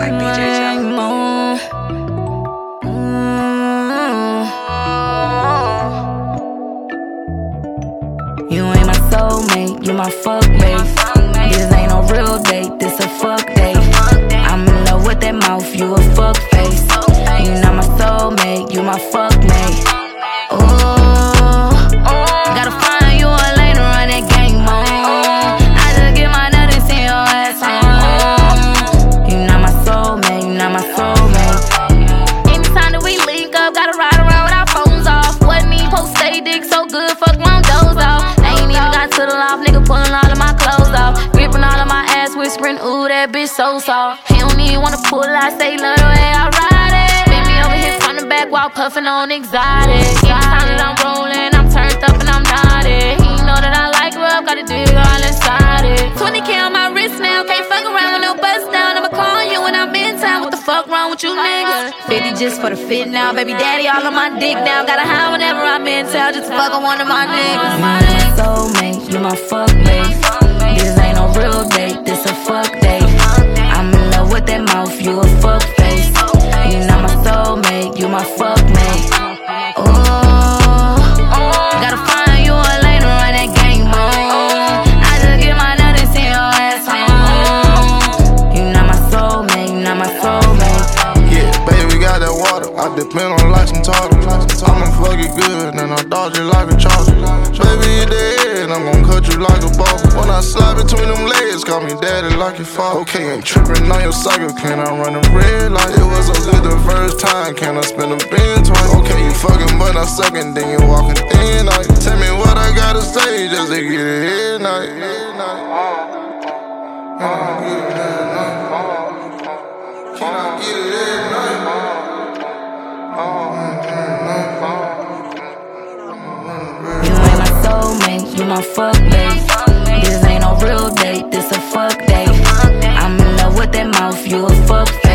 like DJ Challenge. You ain't my soulmate, you my fuck mate. This ain't no real date, this a fuck date. I'm in love with that mouth, you a fuck face. You not my soulmate, you my fuck mate. Ooh, gotta find you a lane to run that game on. I just get my nut and send your ass home. You not my soulmate, you not my soulmate. Anytime that we link up, gotta ride around with our phones off. Wasn't even post stay dick so good, fuck long doze off. Ain't even got to the loft, nigga pulling all of my clothes off. Gripping all of my ass, whispering, ooh, that bitch so soft. He don't even wanna pull, I say, love the way I ride it. Bend me over here from the back while puffing on exotic. Anytime that I'm rolling, I'm turned up and I'm naughty. He know that I like love, got a dig all inside it. 20K on my wrist now, can't fuck around with no bust down. I'ma call you when I'm in town, what the fuck wrong with you niggas? 50 just for the fit now, baby daddy all on my dick now. Gotta hide whenever I'm in town, just to fuck on one of my niggas. You my soulmate, you my fuck mate. This ain't no real date, this a fuck date. I'm in love with that mouth, you a fuck face. You not my soulmate, you my fuck mate. Ooh, gotta find you a lane to run that game on. I just get my nut and send your ass home. You not my soulmate, you not my soulmate. Yeah, baby, got that water. I depend on like some tartar. I'ma fuck it good, then I dodge it like a charger. Baby, you dead, I'm gon' cut you like a ball. When I slide between them legs, call me daddy like your father. Okay, ain't trippin' on your cycle, can I run a red light? It was so good the first time, can I spin a bin twice? Okay, you fucking but I suckin', then you walking thin like. Tell me what I gotta say just to get it here night. Can I get it here night? You ain't my soulmate, you my fuck mate. This ain't no real date, this a fuck date. I'm in love with that mouth, you a fuck face.